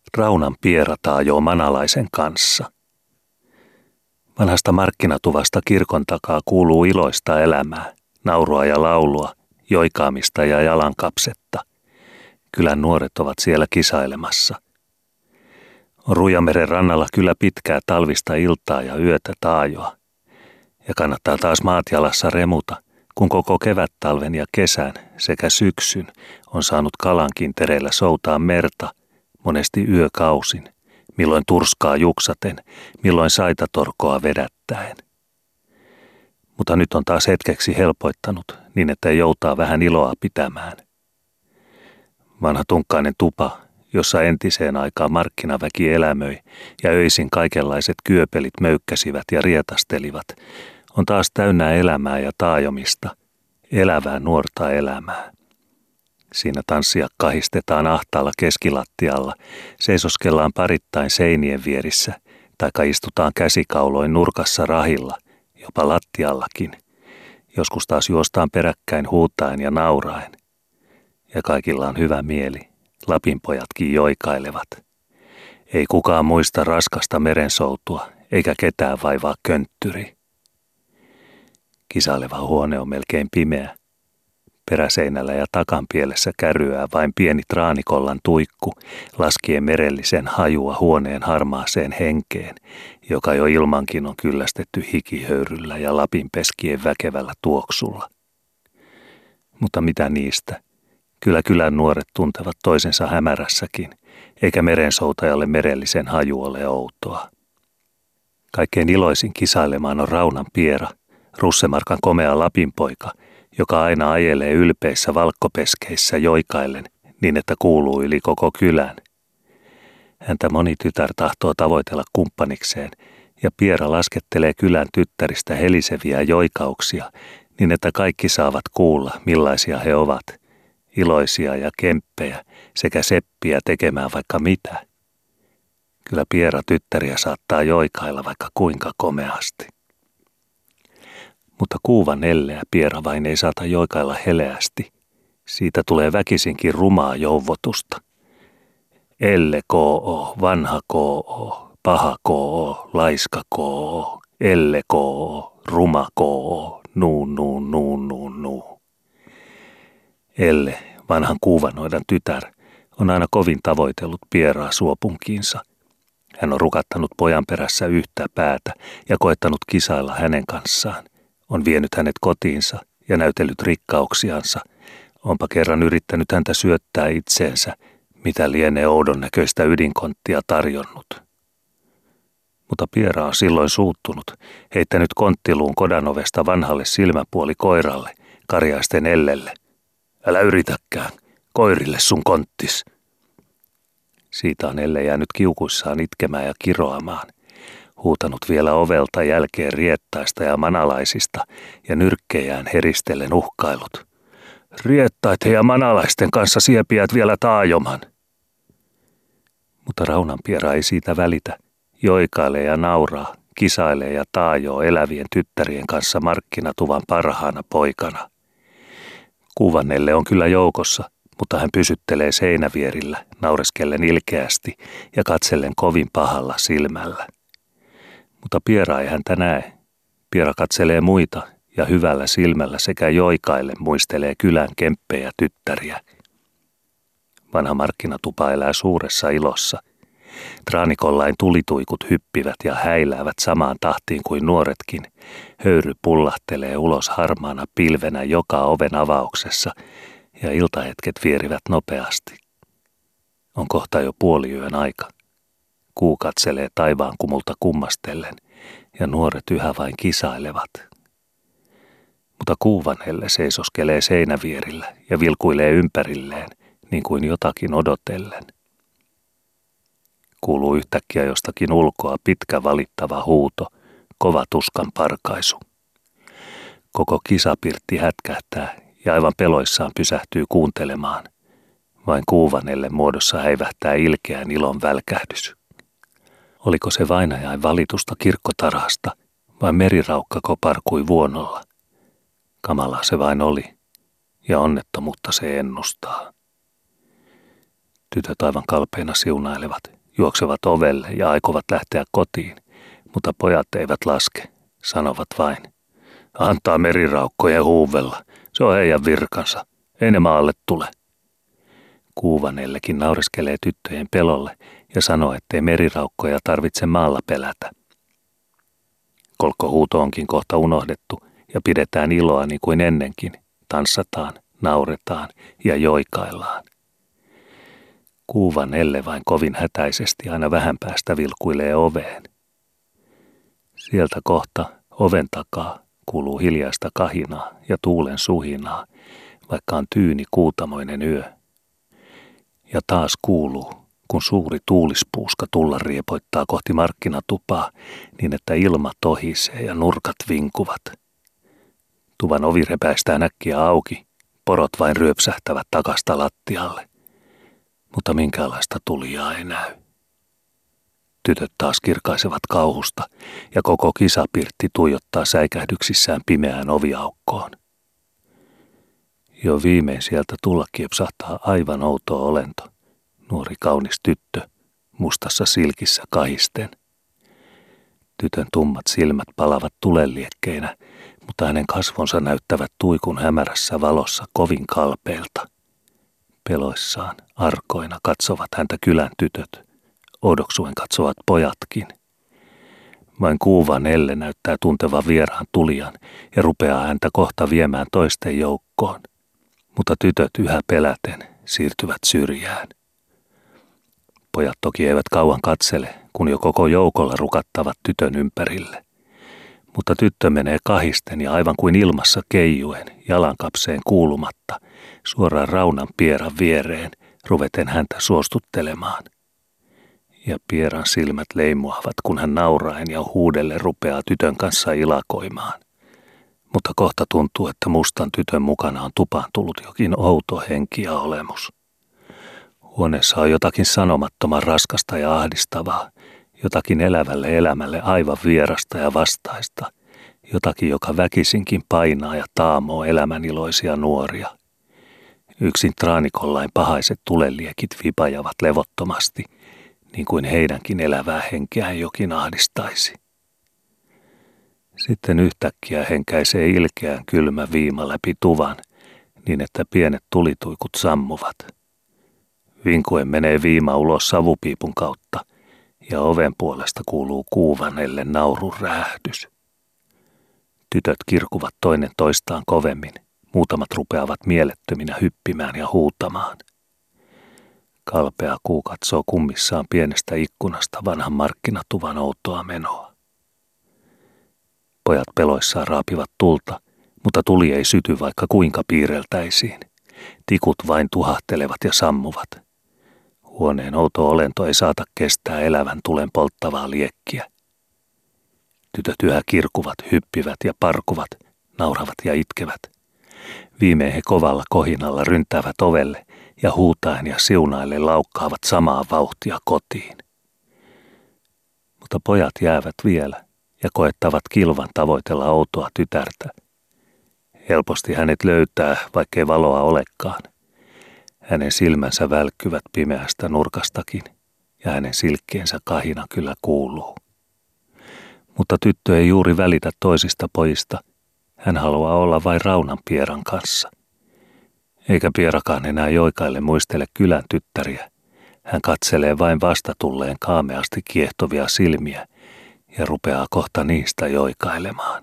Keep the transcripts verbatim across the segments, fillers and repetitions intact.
Raunan Piera taajoo Manalaisen kanssa. Vanhasta markkinatuvasta kirkon takaa kuuluu iloista elämää, naurua ja laulua, joikaamista ja jalankapsetta. Kylän nuoret ovat siellä kisailemassa. On Rujameren rannalla kyllä pitkää talvista iltaa ja yötä taajoa. Ja kannattaa taas maat jalassa remuta, kun koko kevättalven ja kesän sekä syksyn on saanut kalankintereillä soutaa merta, monesti yökausin, milloin turskaa juksaten, milloin saitatorkoa vedättäen. Mutta nyt on taas hetkeksi helpoittanut, niin että joutaa vähän iloa pitämään. Vanha tunkkainen tupa, jossa entiseen aikaan markkinaväki elämöi ja öisin kaikenlaiset kyöpelit möykkäsivät ja rietastelivat, on taas täynnä elämää ja taajomista, elävää nuorta elämää. Siinä tanssia kahistetaan ahtaalla keskilattialla, seisoskellaan parittain seinien vierissä, taikka istutaan käsikauloin nurkassa rahilla, jopa lattiallakin. Joskus taas juostaan peräkkäin huutaen ja nauraen. Ja kaikilla on hyvä mieli, Lapinpojatkin joikailevat. Ei kukaan muista raskasta merensoutua, eikä ketään vaivaa könttyri. Kisaileva huone on melkein pimeä. Peräseinällä ja takanpielessä kärryää vain pieni traanikollan tuikku, laskien merellisen hajua huoneen harmaaseen henkeen, joka jo ilmankin on kyllästetty hikihöyryllä ja lapinpeskien väkevällä tuoksulla. Mutta mitä niistä? Kyllä kylän nuoret tuntevat toisensa hämärässäkin, eikä merensoutajalle merellisen haju ole outoa. Kaikkein iloisin kisailemaan on Raunan Piera, Russemarkan komea Lapinpoika, joka aina ajelee ylpeissä valkkopeskeissä joikaillen niin, että kuuluu yli koko kylän. Häntä moni tytär tahtoo tavoitella kumppanikseen, ja Piera laskettelee kylän tyttäristä heliseviä joikauksia, niin että kaikki saavat kuulla, millaisia he ovat, iloisia ja kemppejä sekä seppiä tekemään vaikka mitä. Kyllä Piera tyttäriä saattaa joikailla vaikka kuinka komeasti. Mutta kuuvan elleä Piera vain ei saata joikailla heleästi. Siitä tulee väkisinkin rumaa jouvotusta. Elle koo, vanha koo, paha koo, laiska koo, elle koo, ruma koo, nuu, nuu, nuu, nuu, nuu. Elle, vanhan kuuvanoidan tytär, on aina kovin tavoitellut Pieraa suopunkiinsa. Hän on rukattanut pojan perässä yhtä päätä ja koettanut kisailla hänen kanssaan. On vienyt hänet kotiinsa ja näytellyt rikkauksiansa. Onpa kerran yrittänyt häntä syöttää itseensä, mitä lienee oudon näköistä ydinkonttia tarjonnut. Mutta Piera on silloin suuttunut, heittänyt konttiluun kodanovesta vanhalle silmäpuoli koiralle, karjaisten Ellelle. Älä yritäkään, koirille sun konttis. Siitä on Elle jäänyt kiukuissaan itkemään ja kiroamaan. Huutanut vielä ovelta jälkeen riettaista ja manalaisista ja nyrkkejään heristellen uhkailut. Riettait ja manalaisten kanssa siepiät vielä taajoman. Mutta Raunan Piera ei siitä välitä. Joikailee ja nauraa, kisailee ja taajoo elävien tyttärien kanssa markkinatuvan parhaana poikana. Kuvanelle on kyllä joukossa, mutta hän pysyttelee seinävierillä, naureskellen ilkeästi ja katsellen kovin pahalla silmällä. Mutta Piera ei häntä näe. Piera katselee muita ja hyvällä silmällä sekä joikaille muistelee kylän kemppejä tyttäriä. Vanha markkinatupa elää suuressa ilossa. Traanikollain tulituikut hyppivät ja häiläävät samaan tahtiin kuin nuoretkin. Höyry pullahtelee ulos harmaana pilvenä joka oven avauksessa ja iltahetket vierivät nopeasti. On kohta jo puoliyön aika. Kuu katselee taivaan kumulta kummastellen ja nuoret yhä vain kisailevat. Mutta kuuvanelle seisoskelee seinävierillä ja vilkuilee ympärilleen niin kuin jotakin odotellen. Kuuluu yhtäkkiä jostakin ulkoa pitkä valittava huuto, kova tuskan parkaisu. Koko kisapirtti hätkähtää ja aivan peloissaan pysähtyy kuuntelemaan. Vain kuuvanelle muodossa häivähtää ilkeän ilon välkähdys. Oliko se vainajain valitusta kirkkotarhasta vai meriraukkako parkui vuonolla? Kamalaa se vain oli ja onnettomuutta se ennustaa. Tytöt aivan kalpeina siunailevat juoksevat ovelle ja aikovat lähteä kotiin, mutta pojat eivät laske, sanovat vain. Antaa meriraukkojen huuvella, se on heidän virkansa, ei ne maalle tule. Kuuvanellekin naureskelee tyttöjen pelolle ja sanoo, ettei meriraukkoja tarvitse maalla pelätä. Kolkkohuuto onkin kohta unohdettu ja pidetään iloa niin kuin ennenkin, tanssataan, nauretaan ja joikaillaan. Kuuvanelle vain kovin hätäisesti aina vähän päästä vilkuilee oveen. Sieltä kohta oven takaa kuuluu hiljaista kahinaa ja tuulen suhinaa, vaikka on tyyni kuutamoinen yö. Ja taas kuuluu, kun suuri tuulispuuska tulla riepoittaa kohti markkinatupaa, niin että ilma tohisee ja nurkat vinkuvat. Tuvan ovi repäistää näkkiä auki, porot vain ryöpsähtävät takasta lattialle, mutta minkäänlaista tulijaa ei näy. Tytöt taas kirkaisevat kauhusta ja koko kisapirtti tuijottaa säikähdyksissään pimeään oviaukkoon. Jo viimein sieltä tulla kiepsahtaa aivan outo olento, nuori kaunis tyttö, mustassa silkissä kahisten. Tytön tummat silmät palavat tulenliekkeinä, mutta hänen kasvonsa näyttävät tuikun hämärässä valossa kovin kalpeilta. Peloissaan, arkoina katsovat häntä kylän tytöt, odoksuen katsovat pojatkin. Vain Kuuvanelle näyttää tuntevan vieraan tulijan ja rupeaa häntä kohta viemään toisten joukkoon, mutta tytöt yhä peläten siirtyvät syrjään. Pojat toki eivät kauan katsele, kun jo koko joukolla rukattavat tytön ympärille. Mutta tyttö menee kahisten ja aivan kuin ilmassa keijuen, jalankapseen kuulumatta, suoraan Raunan Pieran viereen, ruveten häntä suostuttelemaan. Ja Pieran silmät leimuavat, kun hän nauraen ja huudelle rupeaa tytön kanssa ilakoimaan. Mutta kohta tuntuu, että mustan tytön mukana on tupaan tullut jokin outo henki ja olemus. Huoneessa on jotakin sanomattoman raskasta ja ahdistavaa, jotakin elävälle elämälle aivan vierasta ja vastaista, jotakin, joka väkisinkin painaa ja taamoo elämäniloisia nuoria. Yksin traanikollain pahaiset tulenliekit vipajavat levottomasti, niin kuin heidänkin elävää henkeään jokin ahdistaisi. Sitten yhtäkkiä henkäisee ilkeään kylmä viima läpi tuvan, niin että pienet tulituikut sammuvat. Vinkuen menee viima ulos savupiipun kautta, ja oven puolesta kuuluu Kuuvanelle naurun räjähdys. Tytöt kirkuvat toinen toistaan kovemmin, muutamat rupeavat mielettöminä hyppimään ja huutamaan. Kalpea Kuu katsoo kummissaan pienestä ikkunasta vanhan markkinatuvan outoa menoa. Pojat peloissaan raapivat tulta, mutta tuli ei syty vaikka kuinka piirreltäisiin. Tikut vain tuhahtelevat ja sammuvat. Huoneen outo olento ei saata kestää elävän tulen polttavaa liekkiä. Tytöt yhä kirkuvat, hyppivät ja parkuvat, nauravat ja itkevät. Viimein he kovalla kohinalla ryntäävät ovelle ja huutaen ja siunaille laukkaavat samaa vauhtia kotiin. Mutta pojat jäävät vielä ja koettavat kilvan tavoitella outoa tytärtä. Helposti hänet löytää, vaikkei valoa olekaan. Hänen silmänsä välkkyvät pimeästä nurkastakin ja hänen silkkiensä kahina kyllä kuuluu. Mutta tyttö ei juuri välitä toisista pojista. Hän haluaa olla vain Raunan Pieran kanssa. Eikä Pierakaan enää joikaille muistele kylän tyttäriä. Hän katselee vain vastatulleen kaameasti kiehtovia silmiä ja rupeaa kohta niistä joikailemaan.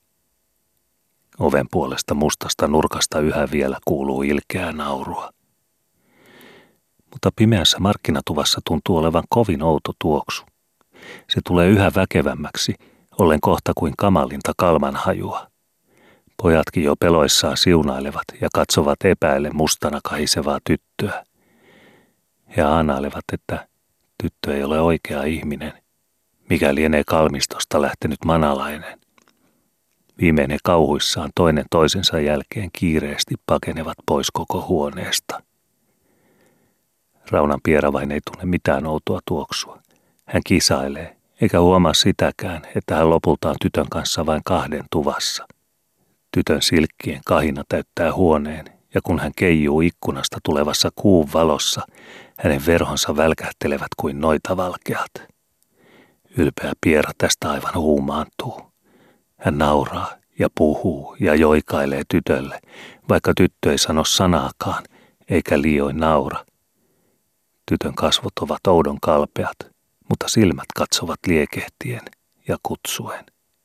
Oven puolesta mustasta nurkasta yhä vielä kuuluu ilkeää naurua. Mutta pimeässä markkinatuvassa tuntuu olevan kovin outo tuoksu. Se tulee yhä väkevämmäksi, ollen kohta kuin kamalinta kalmanhajua. Pojatkin jo peloissaan siunailevat ja katsovat epäille mustana kahisevaa tyttöä. He aanailevat, että tyttö ei ole oikea ihminen, mikä lienee kalmistosta lähtenyt manalainen. Viimein he kauhuissaan toinen toisensa jälkeen kiireesti pakenevat pois koko huoneesta. Raunan Piera vain ei tunne mitään outoa tuoksua. Hän kisailee, eikä huomaa sitäkään, että hän lopulta on tytön kanssa vain kahden tuvassa. Tytön silkkien kahina täyttää huoneen, ja kun hän keijuu ikkunasta tulevassa kuun valossa, Hänen verhonsa välkähtelevät kuin noitavalkeat. Ylpeä Piera tästä aivan huumaantuu. Hän nauraa ja puhuu ja joikailee tytölle, vaikka tyttö ei sano sanaakaan, eikä liioin naura. Tytön kasvot ovat oudon kalpeat, mutta silmät katsovat liekehtien ja kutsuen.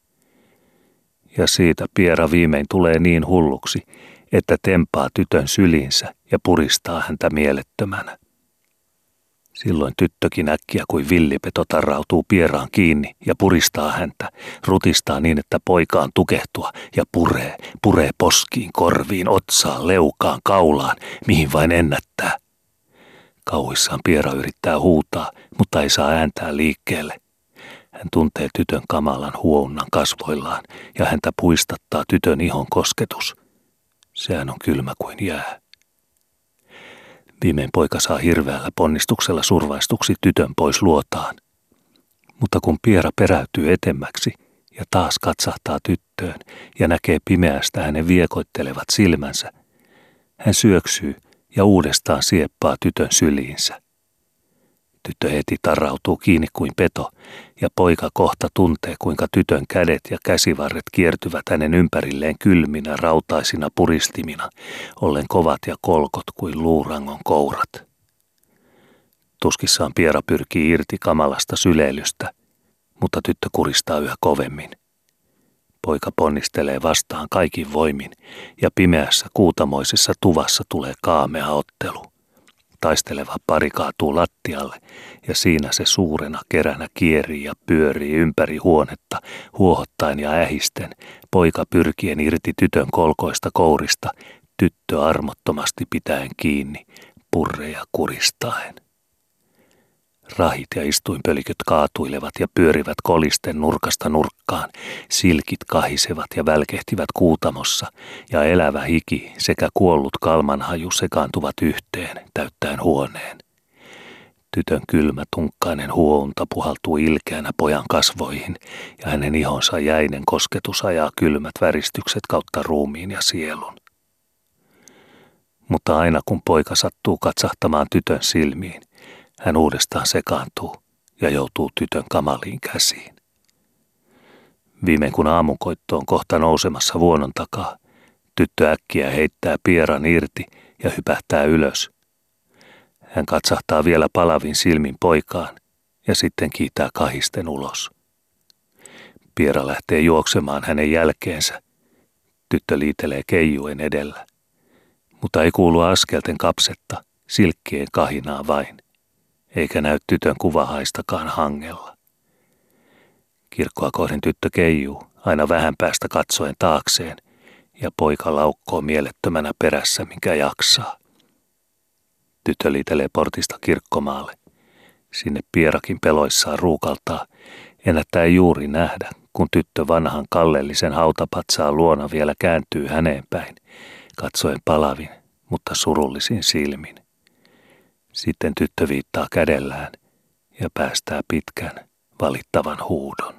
Ja siitä Piera viimein tulee niin hulluksi, että tempaa tytön syliinsä ja puristaa häntä mielettömänä. Silloin tyttökin äkkiä kuin villipeto tarrautuu Pieraan kiinni ja puristaa häntä, rutistaa niin, että poikaan tukehtua ja puree, puree poskiin, korviin, otsaan, leukaan, kaulaan, mihin vain ennättää. Kauhuissaan Piera yrittää huutaa, mutta ei saa ääntää liikkeelle. Hän tuntee tytön kamalan huounnan kasvoillaan ja häntä puistattaa tytön ihon kosketus. Sehän on kylmä kuin jää. Viimein poika saa hirveällä ponnistuksella survaistuksi tytön pois luotaan. Mutta kun Piera peräytyy etemmäksi ja taas katsahtaa tyttöön ja näkee pimeästä hänen viekoittelevat silmänsä, hän syöksyy ja uudestaan sieppaa tytön syliinsä. Tyttö heti tarrautuu kiinni kuin peto, ja poika kohta tuntee, kuinka tytön kädet ja käsivarret kiertyvät hänen ympärilleen kylminä, rautaisina puristimina, ollen kovat ja kolkot kuin luurangon kourat. Tuskissaan Piera pyrkii irti kamalasta syleilystä, mutta tyttö kuristaa yhä kovemmin. Poika ponnistelee vastaan kaikin voimin, ja pimeässä kuutamoisessa tuvassa tulee kaamea ottelu. Taisteleva pari kaatuu lattialle, ja siinä se suurena keränä kierii ja pyörii ympäri huonetta, huohottaen ja ähisten, poika pyrkien irti tytön kolkoista kourista, tyttö armottomasti pitäen kiinni, purreja kuristaen. Rahit ja istuinpöliköt kaatuilevat ja pyörivät kolisten nurkasta nurkkaan, silkit kahisevat ja välkehtivät kuutamossa, ja elävä hiki sekä kuollut kalmanhaju sekaantuvat yhteen, täyttäen huoneen. Tytön kylmä tunkkainen huounta puhaltuu ilkeänä pojan kasvoihin, ja hänen ihonsa jäinen kosketus ajaa kylmät väristykset kautta ruumiin ja sielun. Mutta aina kun poika sattuu katsahtamaan tytön silmiin, hän uudestaan sekaantuu ja joutuu tytön kamaliin käsiin. Viimein kun aamunkoitto on kohta nousemassa vuonon takaa, tyttö äkkiä heittää Pieran irti ja hypähtää ylös. Hän katsahtaa vielä palavin silmin poikaan ja sitten kiitää kahisten ulos. Piera lähtee juoksemaan hänen jälkeensä. Tyttö liitelee keijuen edellä, mutta ei kuulu askelten kapsetta, silkkien kahinaa vain. Eikä näy tytön kuvahaistakaan hangella. Kirkkoa kohden tyttö keijuu, aina vähän päästä katsoen taakseen, ja poika laukkoo mielettömänä perässä, minkä jaksaa. Tyttö liitelee portista kirkkomaalle. Sinne Pierakin peloissaan ruukaltaa, ennättää ei juuri nähdä, kun tyttö vanhan kallellisen hautapatsaan luona vielä kääntyy häneen päin, katsoen palavin, mutta surullisin silmin. Sitten tyttö viittaa kädellään ja päästää pitkän, valittavan huudon.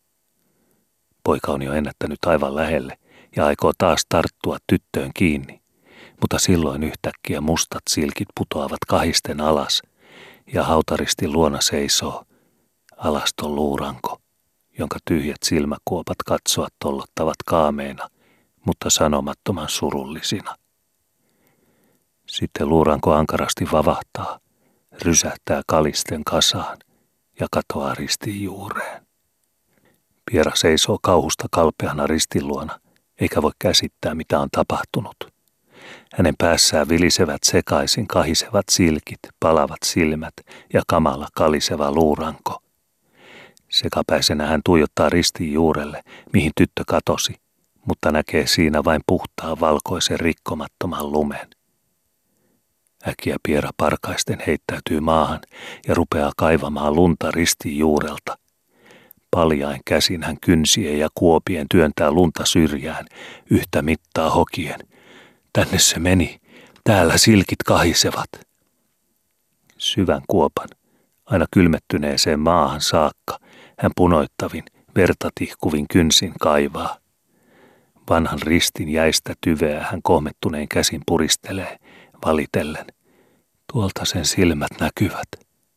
Poika on jo ennättänyt aivan lähelle ja aikoo taas tarttua tyttöön kiinni, mutta silloin yhtäkkiä mustat silkit putoavat kahisten alas ja hautaristin luona seisoo alaston luuranko, jonka tyhjät silmäkuopat katsoa tollottavat kaameina, mutta sanomattoman surullisina. Sitten luuranko ankarasti vavahtaa, rysähtää kalisten kasaan ja katoaa ristin juureen. Piera seisoo kauhusta kalpeana ristin luona, eikä voi käsittää, mitä on tapahtunut. Hänen päässään vilisevät sekaisin kahisevat silkit, palavat silmät ja kamala kaliseva luuranko. Sekapäisenä hän tuijottaa ristin juurelle, mihin tyttö katosi, mutta näkee siinä vain puhtaan valkoisen rikkomattoman lumen. Äkkiä Piera parkaisten heittäytyy maahan ja rupeaa kaivamaan lunta ristin juurelta. Paljain käsin hän kynsien ja kuopien työntää lunta syrjään, yhtä mittaa hokien. Tänne se meni, täällä silkit kahisevat. Syvän kuopan, aina kylmettyneeseen maahan saakka, hän punoittavin, verta tihkuvin kynsin kaivaa. Vanhan ristin jäistä tyveä hän kohmettuneen käsin puristelee, valitellen. Tuolta sen silmät näkyvät.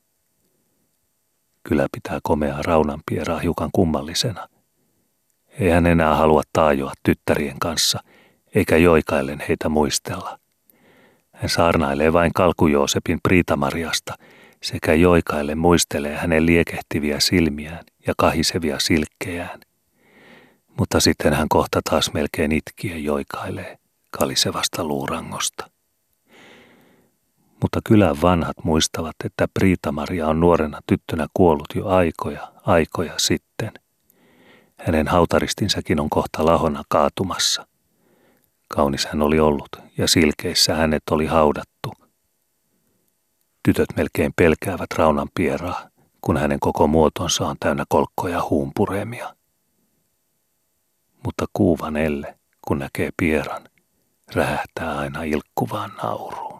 Kylä pitää komeaa Raunanpieraa hiukan kummallisena. Ei hän enää halua taajoa tyttärien kanssa, eikä joikaillen heitä muistella. Hän saarnailee vain Kalkujoosepin Priita-Mariasta sekä joikaille muistelee hänen liekehtiviä silmiään ja kahisevia silkkejään. Mutta sitten hän kohta taas melkein itkien joikailee kalisevasta luurangosta. Mutta kylän vanhat muistavat, että Priita-Maria on nuorena tyttönä kuollut jo aikoja, aikoja sitten. Hänen hautaristinsäkin on kohta lahona kaatumassa. Kaunis hän oli ollut ja silkeissä hänet oli haudattu. Tytöt melkein pelkäävät Raunanpieraa, kun hänen koko muotonsa on täynnä kolkkoja huumpureemia. Mutta kuuvan Elle, kun näkee Pieran, räjähtää aina ilkkuvaan nauruun.